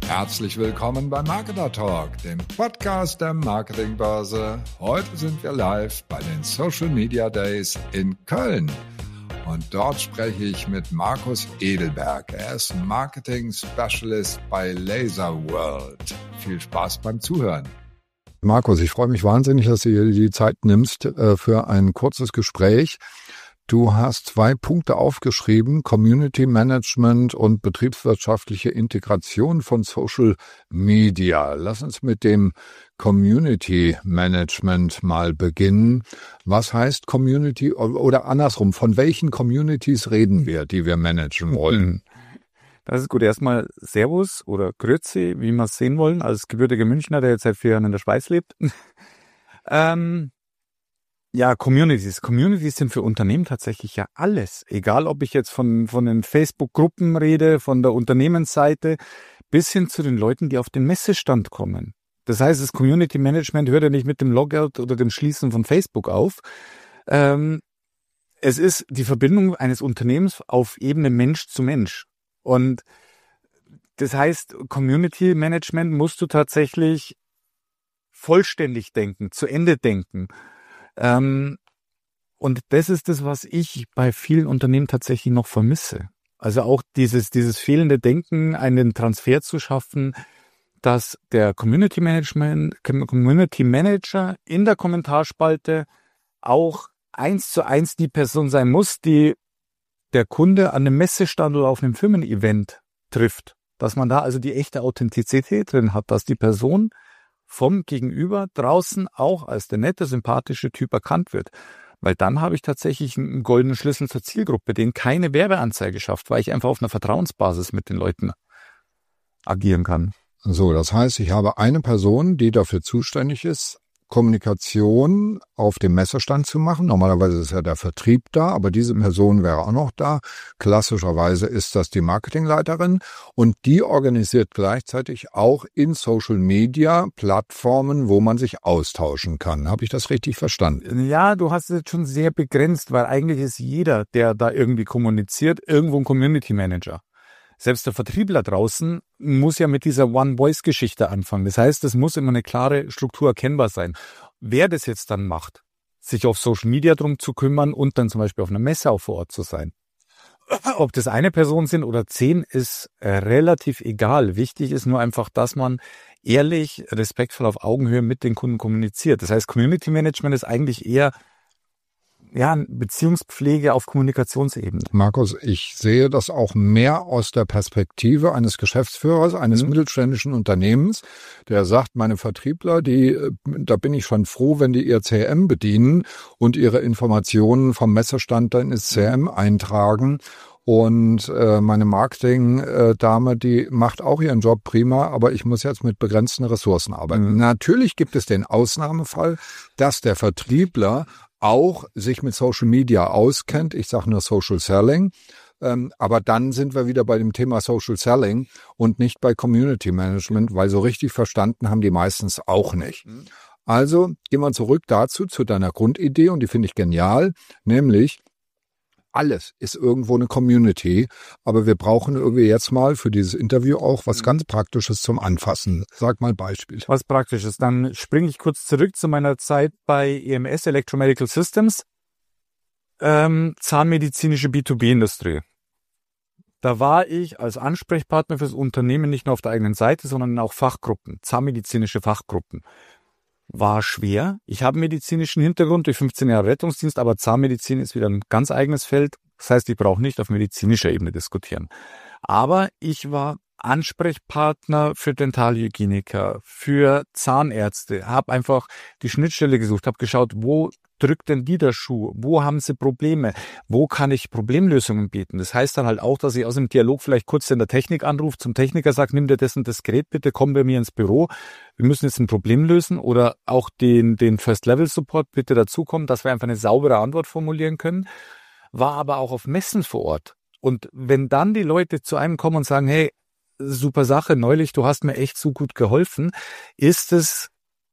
Herzlich willkommen bei Marketer Talk, dem Podcast der Marketingbörse. Heute sind wir live bei den Social Media Days in Köln. Und dort spreche ich mit Markus Edelberg. Er ist Marketing Specialist bei Laser World. Viel Spaß beim Zuhören. Markus, ich freue mich wahnsinnig, dass du dir die Zeit nimmst für ein kurzes Gespräch. Du hast 2 Punkte aufgeschrieben: Community Management und betriebswirtschaftliche Integration von Social Media. Lass uns mit dem Community Management mal beginnen. Was heißt Community oder andersrum, von welchen Communities reden wir, die wir managen wollen? Das ist gut. Erstmal Servus oder Grüezi, wie wir es sehen wollen, als gebürtiger Münchner, der jetzt seit 4 Jahren in der Schweiz lebt. Ja, Communities. Communities sind für Unternehmen tatsächlich ja alles. Egal, ob ich jetzt von den Facebook-Gruppen rede, von der Unternehmensseite, bis hin zu den Leuten, die auf den Messestand kommen. Das heißt, das Community Management hört ja nicht mit dem Logout oder dem Schließen von Facebook auf. Es ist die Verbindung eines Unternehmens auf Ebene Mensch zu Mensch. Und das heißt, Community Management musst du tatsächlich vollständig denken, zu Ende denken. Und das ist das, was ich bei vielen Unternehmen tatsächlich noch vermisse. Also auch dieses fehlende Denken, einen Transfer zu schaffen, dass der Community Manager in der Kommentarspalte auch 1:1 die Person sein muss, die der Kunde an einem Messestand oder auf einem Firmen-Event trifft. Dass man da also die echte Authentizität drin hat, dass die Person vom Gegenüber draußen auch als der nette, sympathische Typ erkannt wird. Weil dann habe ich tatsächlich einen goldenen Schlüssel zur Zielgruppe, den keine Werbeanzeige schafft, weil ich einfach auf einer Vertrauensbasis mit den Leuten agieren kann. So, das heißt, ich habe eine Person, die dafür zuständig ist, Kommunikation auf dem Messestand zu machen. Normalerweise ist ja der Vertrieb da, aber diese Person wäre auch noch da. Klassischerweise ist das die Marketingleiterin und die organisiert gleichzeitig auch in Social Media Plattformen, wo man sich austauschen kann. Habe ich das richtig verstanden? Ja, du hast es jetzt schon sehr begrenzt, weil eigentlich ist jeder, der da irgendwie kommuniziert, irgendwo ein Community Manager. Selbst der Vertriebler draußen muss ja mit dieser One-Voice-Geschichte anfangen. Das heißt, es muss immer eine klare Struktur erkennbar sein. Wer das jetzt dann macht, sich auf Social Media drum zu kümmern und dann zum Beispiel auf einer Messe auch vor Ort zu sein. Ob das eine Person sind oder 10, ist relativ egal. Wichtig ist nur einfach, dass man ehrlich, respektvoll auf Augenhöhe mit den Kunden kommuniziert. Das heißt, Community Management ist eigentlich eher Beziehungspflege auf Kommunikationsebene. Markus, ich sehe das auch mehr aus der Perspektive eines Geschäftsführers, eines mittelständischen Unternehmens, der sagt, meine Vertriebler, da bin ich schon froh, wenn die ihr CRM bedienen und ihre Informationen vom Messestand dann ins CRM eintragen. Und meine Marketing-Dame, die macht auch ihren Job prima, aber ich muss jetzt mit begrenzten Ressourcen arbeiten. Natürlich gibt es den Ausnahmefall, dass der Vertriebler auch sich mit Social Media auskennt. Ich sage nur Social Selling. Aber dann sind wir wieder bei dem Thema Social Selling und nicht bei Community Management, weil so richtig verstanden haben die meistens auch nicht. Also gehen wir zurück dazu, zu deiner Grundidee, und die finde ich genial, nämlich alles ist irgendwo eine Community, aber wir brauchen irgendwie jetzt mal für dieses Interview auch was ganz Praktisches zum Anfassen. Sag mal Beispiel. Was Praktisches. Dann springe ich kurz zurück zu meiner Zeit bei EMS, Electromedical Systems, zahnmedizinische B2B-Industrie. Da war ich als Ansprechpartner fürs Unternehmen nicht nur auf der eigenen Seite, sondern auch Fachgruppen, zahnmedizinische Fachgruppen. War schwer. Ich habe medizinischen Hintergrund durch 15 Jahre Rettungsdienst, aber Zahnmedizin ist wieder ein ganz eigenes Feld. Das heißt, ich brauche nicht auf medizinischer Ebene diskutieren. Aber ich war Ansprechpartner für Dentalhygieniker, für Zahnärzte, habe einfach die Schnittstelle gesucht, habe geschaut, wo drückt denn die der Schuh? Wo haben sie Probleme? Wo kann ich Problemlösungen bieten? Das heißt dann halt auch, dass ich aus dem Dialog vielleicht kurz in der Technik anrufe, zum Techniker sage, nimm dir das und das Gerät bitte, komm bei mir ins Büro. Wir müssen jetzt ein Problem lösen, oder auch den First-Level-Support bitte dazukommen, dass wir einfach eine saubere Antwort formulieren können. War aber auch auf Messen vor Ort. Und wenn dann die Leute zu einem kommen und sagen, hey, super Sache, neulich, du hast mir echt so gut geholfen, ist es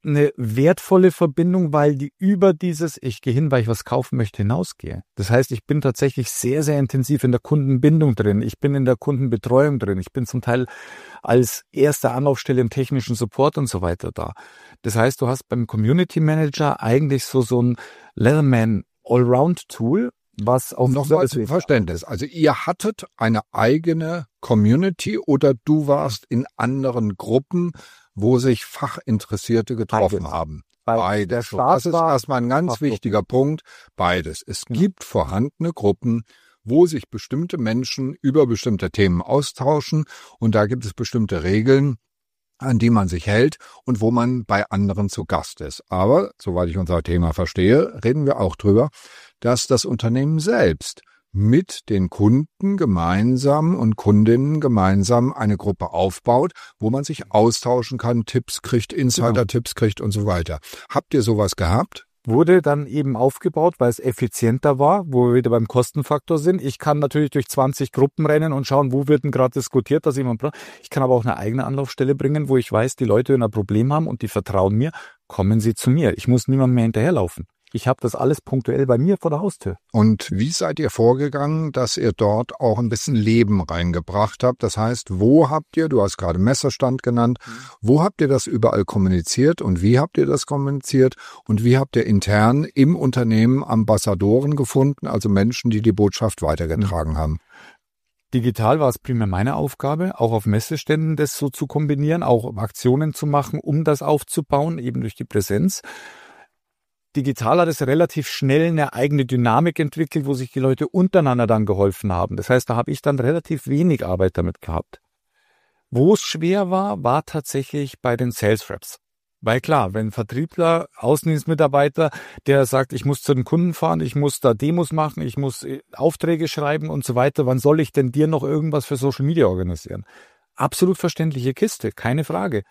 eine wertvolle Verbindung, weil die über dieses ich gehe hin, weil ich was kaufen möchte, hinausgehe. Das heißt, ich bin tatsächlich sehr, sehr intensiv in der Kundenbindung drin. Ich bin in der Kundenbetreuung drin. Ich bin zum Teil als erste Anlaufstelle im technischen Support und so weiter da. Das heißt, du hast beim Community Manager eigentlich so ein Leatherman Allround-Tool, was auch nochmal zum Verständnis. Also ihr hattet eine eigene Community oder du warst in anderen Gruppen, wo sich Fachinteressierte getroffen haben? Beides. Das ist erstmal ein ganz wichtiger Punkt. Beides. Es gibt vorhandene Gruppen, wo sich bestimmte Menschen über bestimmte Themen austauschen und da gibt es bestimmte Regeln, an die man sich hält und wo man bei anderen zu Gast ist. Aber, soweit ich unser Thema verstehe, reden wir auch drüber, dass das Unternehmen selbst mit den Kunden gemeinsam und Kundinnen gemeinsam eine Gruppe aufbaut, wo man sich austauschen kann, Tipps kriegt, Insider-Tipps kriegt und so weiter. Habt ihr sowas gehabt? Wurde dann eben aufgebaut, weil es effizienter war, wo wir wieder beim Kostenfaktor sind. Ich kann natürlich durch 20 Gruppen rennen und schauen, wo wird denn gerade diskutiert, dass jemand braucht. Ich kann aber auch eine eigene Anlaufstelle bringen, wo ich weiß, die Leute, wenn ein Problem haben und die vertrauen mir, kommen sie zu mir. Ich muss niemandem mehr hinterherlaufen. Ich habe das alles punktuell bei mir vor der Haustür. Und wie seid ihr vorgegangen, dass ihr dort auch ein bisschen Leben reingebracht habt? Das heißt, wo habt ihr, du hast gerade Messestand genannt, wo habt ihr das überall kommuniziert und wie habt ihr das kommuniziert? Und wie habt ihr intern im Unternehmen Ambassadoren gefunden, also Menschen, die die Botschaft weitergetragen haben? Digital war es primär meine Aufgabe, auch auf Messeständen das so zu kombinieren, auch Aktionen zu machen, um das aufzubauen, eben durch die Präsenz. Digital hat es relativ schnell eine eigene Dynamik entwickelt, wo sich die Leute untereinander dann geholfen haben. Das heißt, da habe ich dann relativ wenig Arbeit damit gehabt. Wo es schwer war, war tatsächlich bei den Sales Reps. Weil klar, wenn ein Vertriebler, Außendienstmitarbeiter, der sagt, ich muss zu den Kunden fahren, ich muss da Demos machen, ich muss Aufträge schreiben und so weiter, wann soll ich denn dir noch irgendwas für Social Media organisieren? Absolut verständliche Kiste, keine Frage.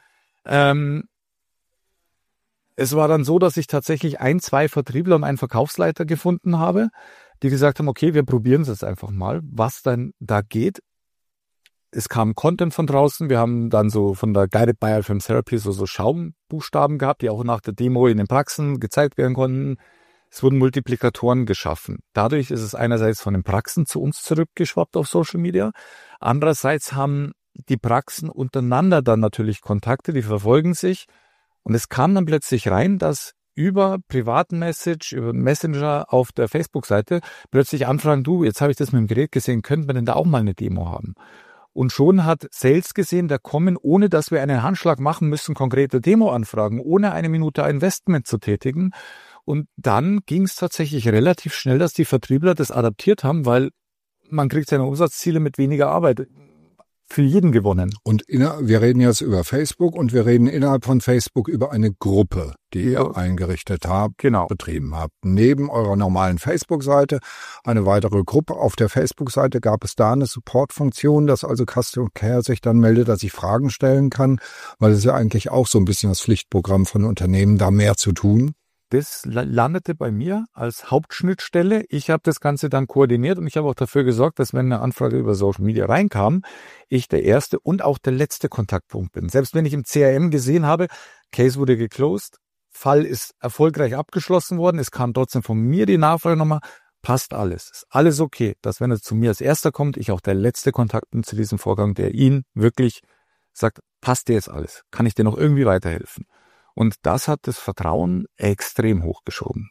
Es war dann so, dass ich tatsächlich 1, 2 Vertriebler und einen Verkaufsleiter gefunden habe, die gesagt haben, okay, wir probieren es jetzt einfach mal, was dann da geht. Es kam Content von draußen, wir haben dann so von der Guided Biofilm Therapy so Schaumbuchstaben gehabt, die auch nach der Demo in den Praxen gezeigt werden konnten. Es wurden Multiplikatoren geschaffen. Dadurch ist es einerseits von den Praxen zu uns zurückgeschwappt auf Social Media. Andererseits haben die Praxen untereinander dann natürlich Kontakte, die verfolgen sich. Und es kam dann plötzlich rein, dass über privaten Message, über Messenger auf der Facebook-Seite plötzlich anfragen, du, jetzt habe ich das mit dem Gerät gesehen, könnten wir denn da auch mal eine Demo haben? Und schon hat Sales gesehen, da kommen, ohne dass wir einen Handschlag machen müssen, konkrete Demo-Anfragen, ohne eine Minute Investment zu tätigen. Und dann ging es tatsächlich relativ schnell, dass die Vertriebler das adaptiert haben, weil man kriegt seine Umsatzziele mit weniger Arbeit für jeden gewonnen. Und wir reden jetzt über Facebook und wir reden innerhalb von Facebook über eine Gruppe, die ihr eingerichtet habt, betrieben habt. Neben eurer normalen Facebook-Seite eine weitere Gruppe. Auf der Facebook-Seite gab es da eine Support-Funktion, dass also Customer Care sich dann meldet, dass ich Fragen stellen kann, weil es ist ja eigentlich auch so ein bisschen das Pflichtprogramm von Unternehmen, da mehr zu tun. Das landete bei mir als Hauptschnittstelle. Ich habe das Ganze dann koordiniert und ich habe auch dafür gesorgt, dass wenn eine Anfrage über Social Media reinkam, ich der erste und auch der letzte Kontaktpunkt bin. Selbst wenn ich im CRM gesehen habe, Case wurde geclosed, Fall ist erfolgreich abgeschlossen worden, es kam trotzdem von mir die Nachfrage nochmal, passt alles. Ist alles okay, dass wenn er zu mir als erster kommt, ich auch der letzte Kontakt bin zu diesem Vorgang, der ihn wirklich sagt, passt dir jetzt alles? Kann ich dir noch irgendwie weiterhelfen? Und das hat das Vertrauen extrem hochgeschoben.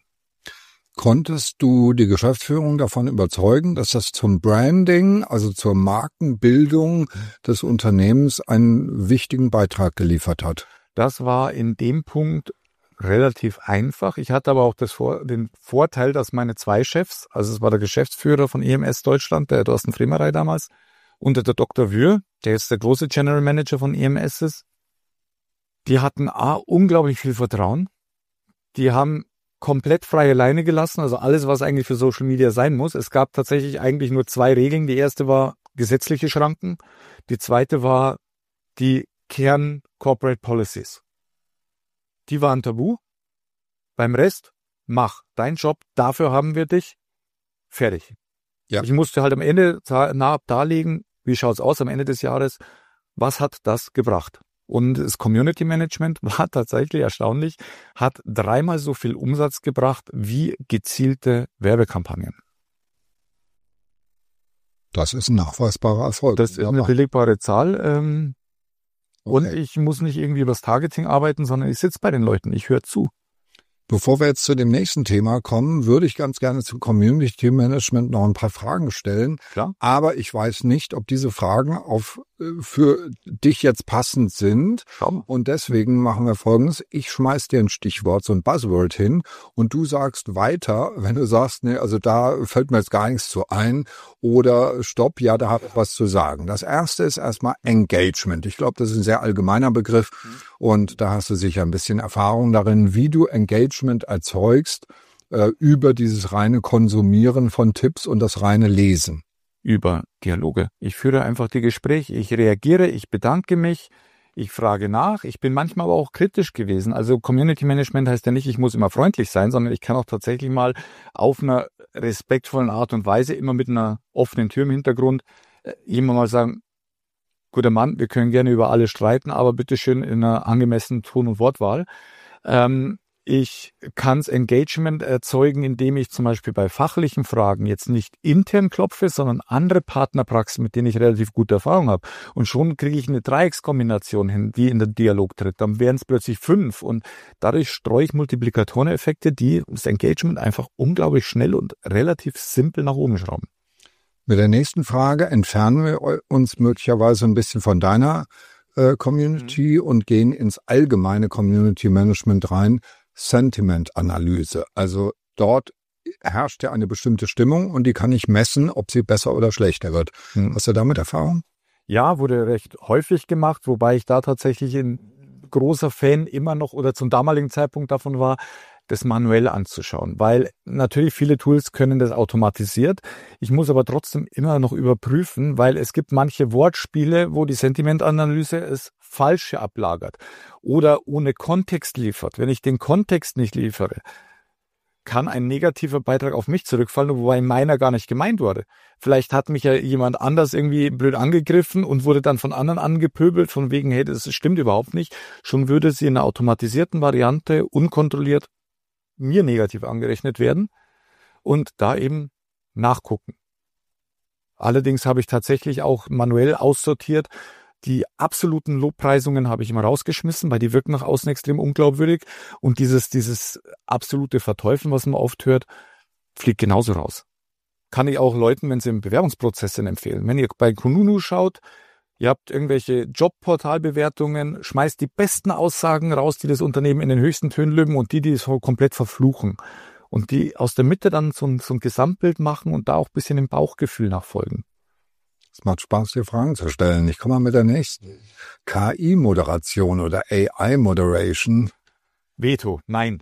Konntest du die Geschäftsführung davon überzeugen, dass das zum Branding, also zur Markenbildung des Unternehmens einen wichtigen Beitrag geliefert hat? Das war in dem Punkt relativ einfach. Ich hatte aber auch den Vorteil, dass meine 2 Chefs, also es war der Geschäftsführer von EMS Deutschland, der Thorsten Fremerey damals, und der Dr. Wür, der jetzt der große General Manager von EMS ist, die hatten unglaublich viel Vertrauen. Die haben komplett freie Leine gelassen, also alles, was eigentlich für Social Media sein muss. Es gab tatsächlich eigentlich nur 2 Regeln. Die erste war gesetzliche Schranken. Die zweite war die Kern Corporate Policies. Die waren tabu. Beim Rest, mach deinen Job, dafür haben wir dich. Fertig. Ja. Ich musste halt am Ende darlegen, wie schaut's aus am Ende des Jahres, was hat das gebracht? Und das Community Management war tatsächlich erstaunlich, hat 3-mal so viel Umsatz gebracht wie gezielte Werbekampagnen. Das ist ein nachweisbarer Erfolg. Das ist eine belegbare Zahl. Okay. Und ich muss nicht irgendwie übers Targeting arbeiten, sondern ich sitze bei den Leuten, ich höre zu. Bevor wir jetzt zu dem nächsten Thema kommen, würde ich ganz gerne zum Community Management noch ein paar Fragen stellen. Klar. Aber ich weiß nicht, ob diese Fragen für dich jetzt passend sind. Schau. Und deswegen machen wir Folgendes. Ich schmeiß dir ein Stichwort, so ein Buzzword hin und du sagst weiter, wenn du sagst, nee, also da fällt mir jetzt gar nichts zu ein oder stopp, ja, da habe ich was zu sagen. Das erste ist erstmal Engagement. Ich glaube, das ist ein sehr allgemeiner Begriff und da hast du sicher ein bisschen Erfahrung darin, wie du Engagement erzeugst über dieses reine Konsumieren von Tipps und das reine Lesen. Über Dialoge. Ich führe einfach die Gespräche, ich reagiere, ich bedanke mich, ich frage nach. Ich bin manchmal aber auch kritisch gewesen. Also Community Management heißt ja nicht, ich muss immer freundlich sein, sondern ich kann auch tatsächlich mal auf einer respektvollen Art und Weise, immer mit einer offenen Tür im Hintergrund, jemand mal sagen, guter Mann, wir können gerne über alles streiten, aber bitteschön in einer angemessenen Ton- und Wortwahl. Ich kann Engagement erzeugen, indem ich zum Beispiel bei fachlichen Fragen jetzt nicht intern klopfe, sondern andere Partnerpraxen, mit denen ich relativ gute Erfahrung habe. Und schon kriege ich eine Dreieckskombination hin, die in den Dialog tritt. Dann wären es plötzlich 5 und dadurch streue ich Multiplikatoreneffekte, die das Engagement einfach unglaublich schnell und relativ simpel nach oben schrauben. Mit der nächsten Frage entfernen wir uns möglicherweise ein bisschen von deiner Community und gehen ins allgemeine Community Management rein. Sentiment-Analyse. Also dort herrscht ja eine bestimmte Stimmung und die kann ich messen, ob sie besser oder schlechter wird. Hast du damit Erfahrung? Ja, wurde recht häufig gemacht, wobei ich da tatsächlich ein großer Fan immer noch oder zum damaligen Zeitpunkt davon war, das manuell anzuschauen, weil natürlich viele Tools können das automatisiert. Ich muss aber trotzdem immer noch überprüfen, weil es gibt manche Wortspiele, wo die Sentimentanalyse es Falsche ablagert oder ohne Kontext liefert. Wenn ich den Kontext nicht liefere, kann ein negativer Beitrag auf mich zurückfallen, wobei meiner gar nicht gemeint wurde. Vielleicht hat mich ja jemand anders irgendwie blöd angegriffen und wurde dann von anderen angepöbelt, von wegen, hey, das stimmt überhaupt nicht. Schon würde sie in einer automatisierten Variante unkontrolliert mir negativ angerechnet werden und da eben nachgucken. Allerdings habe ich tatsächlich auch manuell aussortiert. Die absoluten Lobpreisungen habe ich immer rausgeschmissen, weil die wirken nach außen extrem unglaubwürdig. Und dieses absolute Verteufeln, was man oft hört, fliegt genauso raus. Kann ich auch Leuten, wenn sie im Bewerbungsprozess sind, empfehlen. Wenn ihr bei Kununu schaut, ihr habt irgendwelche Jobportalbewertungen, schmeißt die besten Aussagen raus, die das Unternehmen in den höchsten Tönen loben und die es komplett verfluchen. Und die aus der Mitte dann so ein Gesamtbild machen und da auch ein bisschen im Bauchgefühl nachfolgen. Es macht Spaß, dir Fragen zu stellen. Ich komme mal mit der nächsten. KI-Moderation oder AI-Moderation. Veto. Nein.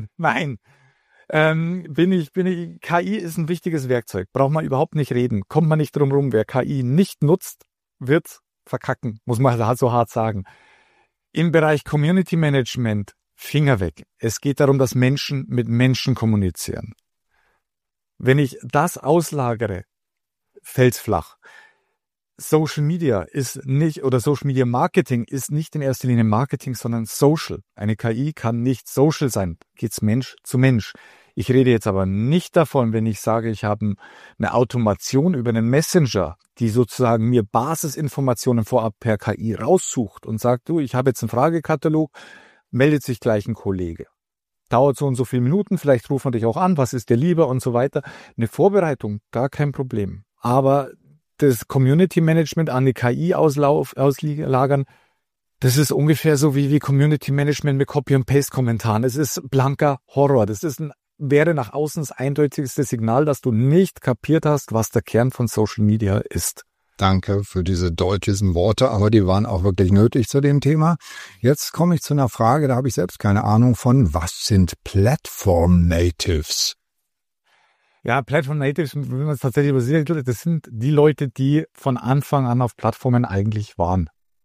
KI ist ein wichtiges Werkzeug. Braucht man überhaupt nicht reden. Kommt man nicht drum rum. Wer KI nicht nutzt, wird verkacken. Muss man so hart sagen. Im Bereich Community Management, Finger weg. Es geht darum, dass Menschen mit Menschen kommunizieren. Wenn ich das auslagere, fällt's flach. Social Media ist nicht, oder Social Media Marketing ist nicht in erster Linie Marketing, sondern Social. Eine KI kann nicht Social sein. Geht's Mensch zu Mensch. Ich rede jetzt aber nicht davon, wenn ich sage, ich habe eine Automation über einen Messenger, die sozusagen mir Basisinformationen vorab per KI raussucht und sagt, du, ich habe jetzt einen Fragekatalog, meldet sich gleich ein Kollege. Dauert so und so viele Minuten, vielleicht ruft man dich auch an, was ist dir lieber und so weiter. Eine Vorbereitung, gar kein Problem. Aber das Community Management an die KI auslagern, das ist ungefähr so wie Community Management mit Copy- und Paste-Kommentaren. Es ist blanker Horror. Das wäre nach außen das eindeutigste Signal, dass du nicht kapiert hast, was der Kern von Social Media ist. Danke für diese deutlichen Worte, aber die waren auch wirklich nötig zu dem Thema. Jetzt komme ich zu einer Frage, da habe ich selbst keine Ahnung von. Was sind Platform Natives? Ja, Platform Natives, wenn man es tatsächlich übersieht, das sind die Leute, die von Anfang an auf Plattformen eigentlich waren.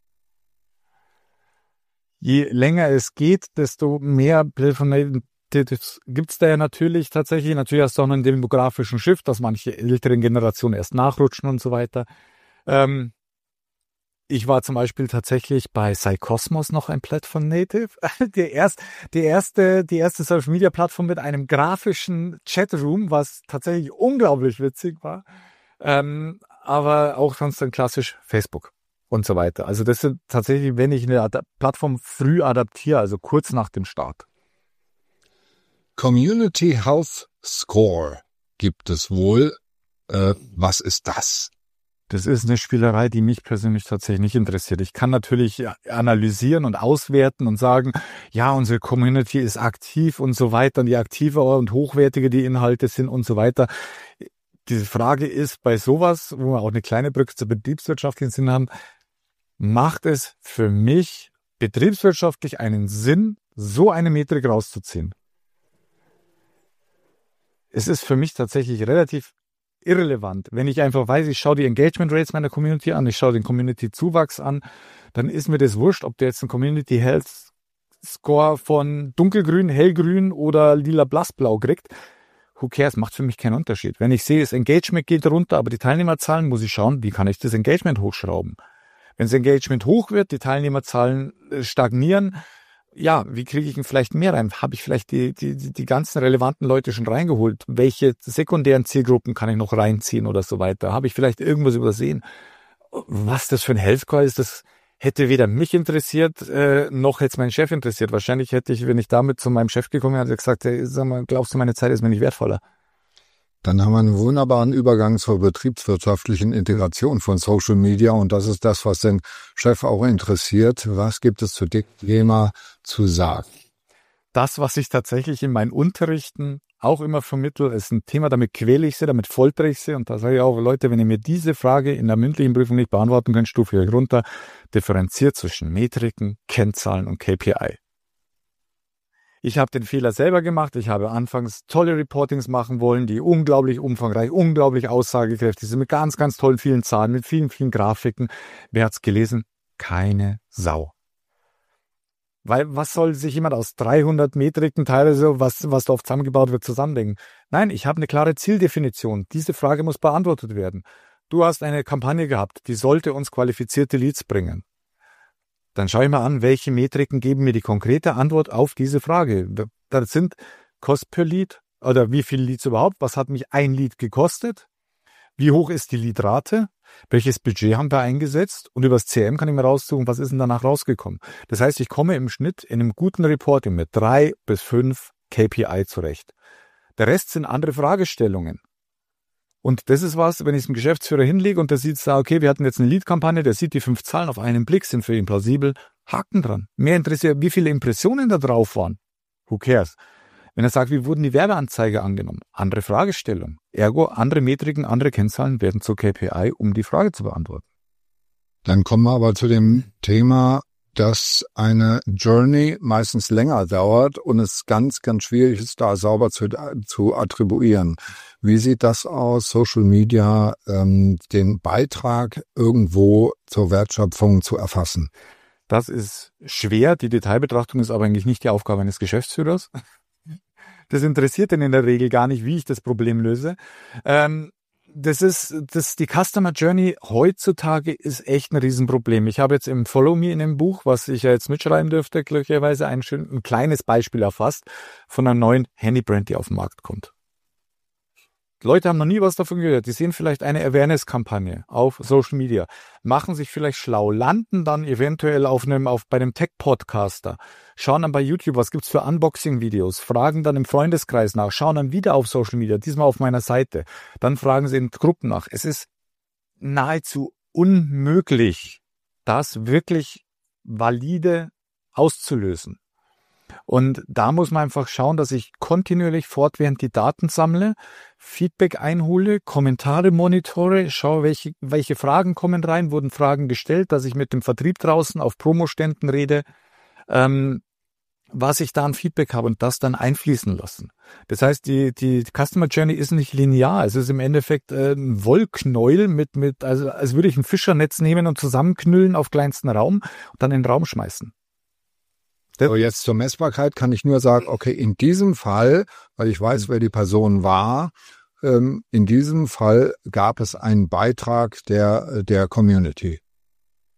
Je länger es geht, desto mehr Platform Natives gibt es da ja natürlich tatsächlich. Natürlich hast du auch einen demografischen Shift, dass manche älteren Generationen erst nachrutschen und so weiter. Ich war zum Beispiel tatsächlich bei Psycosmos noch ein Plattform Native. Die erste Social Media Plattform mit einem grafischen Chatroom, was tatsächlich unglaublich witzig war. Aber auch sonst dann klassisch Facebook und so weiter. Also das sind tatsächlich, wenn ich eine Plattform früh adaptiere, also kurz nach dem Start. Community Health Score gibt es wohl. Was ist das? Das ist eine Spielerei, die mich persönlich tatsächlich nicht interessiert. Ich kann natürlich analysieren und auswerten und sagen, ja, unsere Community ist aktiv und so weiter und je aktiver und hochwertiger die Inhalte sind und so weiter. Diese Frage ist bei sowas, wo wir auch eine kleine Brücke zur betriebswirtschaftlichen Sinn haben, macht es für mich betriebswirtschaftlich einen Sinn, so eine Metrik rauszuziehen? Es ist für mich tatsächlich relativ irrelevant. Wenn ich einfach weiß, ich schaue die Engagement Rates meiner Community an, ich schaue den Community-Zuwachs an, dann ist mir das wurscht, ob der jetzt einen Community Health Score von dunkelgrün, hellgrün oder lila blassblau kriegt. Who cares? Macht für mich keinen Unterschied. Wenn ich sehe, das Engagement geht runter, aber die Teilnehmerzahlen, muss ich schauen, wie kann ich das Engagement hochschrauben? Wenn das Engagement hoch wird, die Teilnehmerzahlen stagnieren, ja, wie kriege ich ihn vielleicht mehr rein? Habe ich vielleicht die ganzen relevanten Leute schon reingeholt? Welche sekundären Zielgruppen kann ich noch reinziehen oder so weiter? Habe ich vielleicht irgendwas übersehen? Was das für ein Health Score ist, das hätte weder mich interessiert, noch hätte es meinen Chef interessiert. Wahrscheinlich hätte ich, wenn ich damit zu meinem Chef gekommen wäre, gesagt, hey, sag mal, glaubst du, meine Zeit ist mir nicht wertvoller? Dann haben wir einen wunderbaren Übergang zur betriebswirtschaftlichen Integration von Social Media und das ist das, was den Chef auch interessiert. Was gibt es zu dem Thema zu sagen? Das, was ich tatsächlich in meinen Unterrichten auch immer vermittle, ist ein Thema, damit quäle ich sie, damit foltere ich sie und da sage ich auch, Leute, wenn ihr mir diese Frage in der mündlichen Prüfung nicht beantworten könnt, stufe ich euch runter, differenziert zwischen Metriken, Kennzahlen und KPI. Ich habe den Fehler selber gemacht. Ich habe anfangs tolle Reportings machen wollen, die unglaublich umfangreich, unglaublich aussagekräftig sind, mit ganz, ganz tollen vielen Zahlen, mit vielen, vielen Grafiken. Wer hat's gelesen? Keine Sau. Weil was soll sich jemand aus 300 Metriken, teilweise, was da oft zusammengebaut wird, zusammendenken? Nein, ich habe eine klare Zieldefinition. Diese Frage muss beantwortet werden. Du hast eine Kampagne gehabt, die sollte uns qualifizierte Leads bringen. Dann schaue ich mal an, welche Metriken geben mir die konkrete Antwort auf diese Frage. Das sind Cost per Lead oder wie viele Leads überhaupt, was hat mich ein Lead gekostet, wie hoch ist die Leadrate, welches Budget haben wir eingesetzt und über das CRM kann ich mir raussuchen, was ist denn danach rausgekommen. Das heißt, ich komme im Schnitt in einem guten Reporting mit 3 bis 5 KPI zurecht. Der Rest sind andere Fragestellungen. Und das ist was, wenn ich es dem Geschäftsführer hinlege und der sieht, okay, wir hatten jetzt eine Lead-Kampagne, der sieht die 5 Zahlen auf einen Blick, sind für ihn plausibel, Haken dran. Mehr interessiert, wie viele Impressionen da drauf waren. Who cares? Wenn er sagt, wie wurden die Werbeanzeige angenommen? Andere Fragestellung. Ergo, andere Metriken, andere Kennzahlen werden zur KPI, um die Frage zu beantworten. Dann kommen wir aber zu dem Thema, dass eine Journey meistens länger dauert und es ganz, ganz schwierig ist, da sauber zu attribuieren. Wie sieht das aus, Social Media, den Beitrag irgendwo zur Wertschöpfung zu erfassen? Das ist schwer. Die Detailbetrachtung ist aber eigentlich nicht die Aufgabe eines Geschäftsführers. Das interessiert ihn in der Regel gar nicht, wie ich das Problem löse. Die Customer Journey heutzutage ist echt ein Riesenproblem. Ich habe jetzt im Follow Me in dem Buch, was ich ja jetzt mitschreiben dürfte, glücklicherweise ein kleines Beispiel erfasst von einer neuen Handy-Brand, die auf den Markt kommt. Leute haben noch nie was davon gehört. Die sehen vielleicht eine Awareness-Kampagne auf Social Media, machen sich vielleicht schlau, landen dann eventuell bei einem Tech-Podcaster, schauen dann bei YouTube, was gibt's für Unboxing-Videos, fragen dann im Freundeskreis nach, schauen dann wieder auf Social Media, diesmal auf meiner Seite. Dann fragen sie in Gruppen nach. Es ist nahezu unmöglich, das wirklich valide auszulösen. Und da muss man einfach schauen, dass ich kontinuierlich fortwährend die Daten sammle, Feedback einhole, Kommentare monitore, schaue, welche Fragen kommen rein, wurden Fragen gestellt, dass ich mit dem Vertrieb draußen auf Promoständen rede, was ich da an Feedback habe und das dann einfließen lassen. Das heißt, die Customer Journey ist nicht linear. Es ist im Endeffekt ein Wollknäuel also als würde ich ein Fischernetz nehmen und zusammenknüllen auf kleinsten Raum und dann in den Raum schmeißen. So, jetzt zur Messbarkeit kann ich nur sagen, okay, in diesem Fall, weil ich weiß, wer die Person war, in diesem Fall gab es einen Beitrag der Community.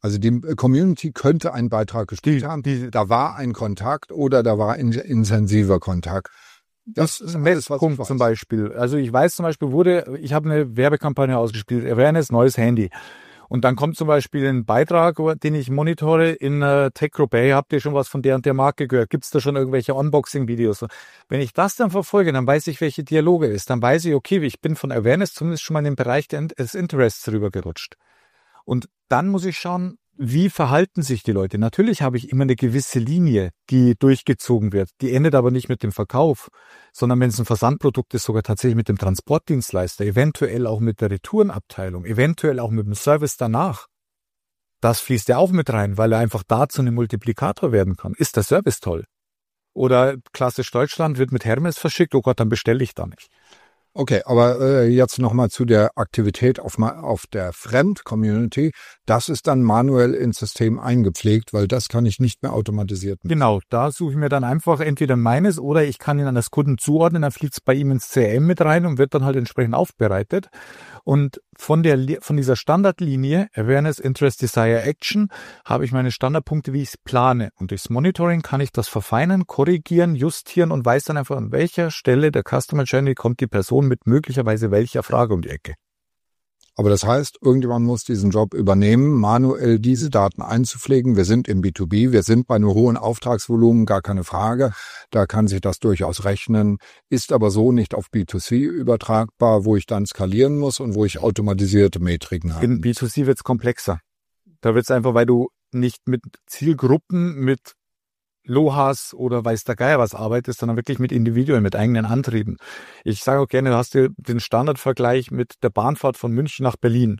Also die Community könnte einen Beitrag gespielt haben. Da war ein Kontakt oder da war ein intensiver Kontakt. Das ist ein Messpunkt zum Beispiel. Also ich weiß zum Beispiel ich habe eine Werbekampagne ausgespielt, Awareness, neues Handy. Und dann kommt zum Beispiel ein Beitrag, den ich monitore in Tech Group. Hey, habt ihr schon was von der und der Marke gehört? Gibt es da schon irgendwelche Unboxing-Videos? Wenn ich das dann verfolge, dann weiß ich, welche Dialoge ist. Dann weiß ich, okay, ich bin von Awareness zumindest schon mal in den Bereich des Interests rübergerutscht. Und dann muss ich schauen, wie verhalten sich die Leute? Natürlich habe ich immer eine gewisse Linie, die durchgezogen wird. Die endet aber nicht mit dem Verkauf, sondern wenn es ein Versandprodukt ist, sogar tatsächlich mit dem Transportdienstleister, eventuell auch mit der Retourenabteilung, eventuell auch mit dem Service danach. Das fließt ja auch mit rein, weil er einfach dazu ein Multiplikator werden kann. Ist der Service toll? Oder klassisch Deutschland wird mit Hermes verschickt, oh Gott, dann bestelle ich da nicht. Okay, aber jetzt nochmal zu der Aktivität auf der Fremd-Community. Das ist dann manuell ins System eingepflegt, weil das kann ich nicht mehr automatisiert machen. Genau, da suche ich mir dann einfach entweder meines oder ich kann ihn an das Kunden zuordnen, dann fliegt es bei ihm ins CRM mit rein und wird dann halt entsprechend aufbereitet. Und von dieser Standardlinie Awareness, Interest, Desire, Action habe ich meine Standardpunkte, wie ich es plane. Und durchs Monitoring kann ich das verfeinern, korrigieren, justieren und weiß dann einfach, an welcher Stelle der Customer Journey kommt die Person mit möglicherweise welcher Frage um die Ecke. Aber das heißt, irgendjemand muss diesen Job übernehmen, manuell diese Daten einzupflegen. Wir sind im B2B, wir sind bei einem hohen Auftragsvolumen, gar keine Frage. Da kann sich das durchaus rechnen, ist aber so nicht auf B2C übertragbar, wo ich dann skalieren muss und wo ich automatisierte Metriken habe. In B2C wird es komplexer. Da wird es einfach, weil du nicht mit Zielgruppen, mit Lohas oder weiß der Geier was arbeitest, sondern wirklich mit Individuen, mit eigenen Antrieben. Ich sage auch gerne, du hast dir den Standardvergleich mit der Bahnfahrt von München nach Berlin.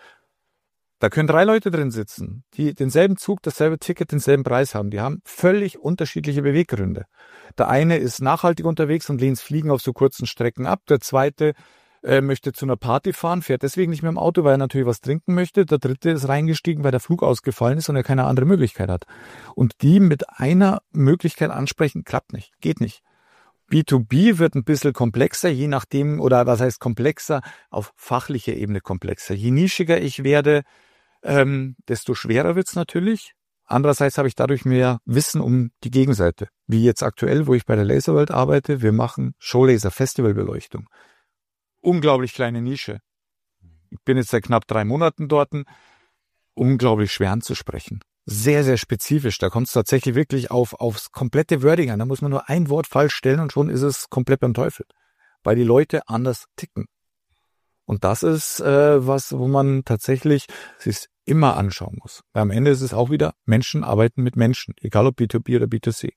Da können 3 Leute drin sitzen, die denselben Zug, dasselbe Ticket, denselben Preis haben. Die haben völlig unterschiedliche Beweggründe. Der eine ist nachhaltig unterwegs und lehnt das Fliegen auf so kurzen Strecken ab. Der zweite möchte zu einer Party fahren, fährt deswegen nicht mehr im Auto, weil er natürlich was trinken möchte. Der dritte ist reingestiegen, weil der Flug ausgefallen ist und er keine andere Möglichkeit hat. Und die mit einer Möglichkeit ansprechen, klappt nicht, geht nicht. B2B wird ein bisschen komplexer, je nachdem, oder was heißt komplexer, auf fachlicher Ebene komplexer. Je nischiger ich werde, desto schwerer wird's natürlich. Andererseits habe ich dadurch mehr Wissen um die Gegenseite. Wie jetzt aktuell, wo ich bei der Laserworld arbeite, wir machen Showlaser, Festivalbeleuchtung. Unglaublich kleine Nische. Ich bin jetzt seit knapp 3 Monaten dort. Unglaublich schwer anzusprechen. Sehr, sehr spezifisch. Da kommt es tatsächlich wirklich aufs komplette Wording an. Da muss man nur ein Wort falsch stellen und schon ist es komplett beim Teufel. Weil die Leute anders ticken. Und das ist wo man tatsächlich sich immer anschauen muss. Weil am Ende ist es auch wieder, Menschen arbeiten mit Menschen. Egal ob B2B oder B2C.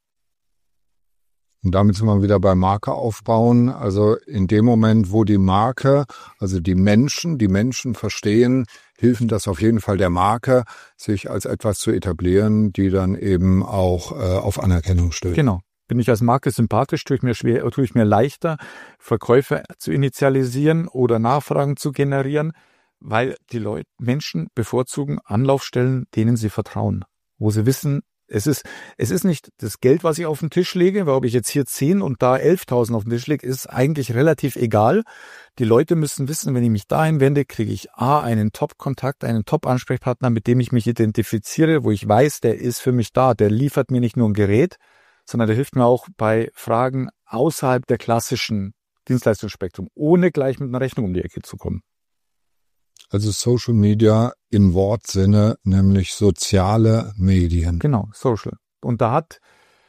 Und damit sind wir wieder bei Marke aufbauen. Also in dem Moment, wo die Marke, also die Menschen verstehen, hilft das auf jeden Fall der Marke, sich als etwas zu etablieren, die dann eben auch auf Anerkennung stößt. Genau. Bin ich als Marke sympathisch, tue ich mir leichter, Verkäufe zu initialisieren oder Nachfragen zu generieren, weil die Menschen bevorzugen Anlaufstellen, denen sie vertrauen, wo sie wissen, es ist nicht das Geld, was ich auf den Tisch lege, weil ob ich jetzt hier 10 und da 11.000 auf den Tisch lege, ist eigentlich relativ egal. Die Leute müssen wissen, wenn ich mich dahin wende, kriege ich einen Top-Kontakt, einen Top-Ansprechpartner, mit dem ich mich identifiziere, wo ich weiß, der ist für mich da. Der liefert mir nicht nur ein Gerät, sondern der hilft mir auch bei Fragen außerhalb der klassischen Dienstleistungsspektrum, ohne gleich mit einer Rechnung um die Ecke zu kommen. Also Social Media im Wortsinne, nämlich soziale Medien. Genau, Social. Und da hat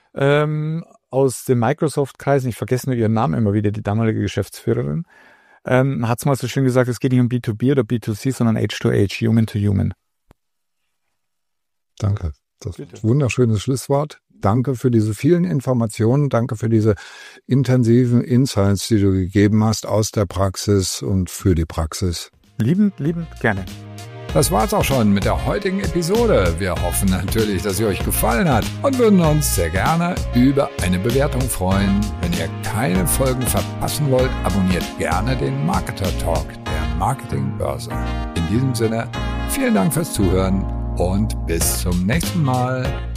aus den Microsoft-Kreisen, ich vergesse nur ihren Namen immer wieder, die damalige Geschäftsführerin, hat es mal so schön gesagt, es geht nicht um B2B oder B2C, sondern H2H, Human to Human. Danke. Das ist ein wunderschönes Schlusswort. Danke für diese vielen Informationen. Danke für diese intensiven Insights, die du gegeben hast aus der Praxis und für die Praxis. Liebend gerne. Das war's auch schon mit der heutigen Episode. Wir hoffen natürlich, dass sie euch gefallen hat und würden uns sehr gerne über eine Bewertung freuen. Wenn ihr keine Folgen verpassen wollt, abonniert gerne den Marketer Talk der Marketingbörse. In diesem Sinne, vielen Dank fürs Zuhören und bis zum nächsten Mal.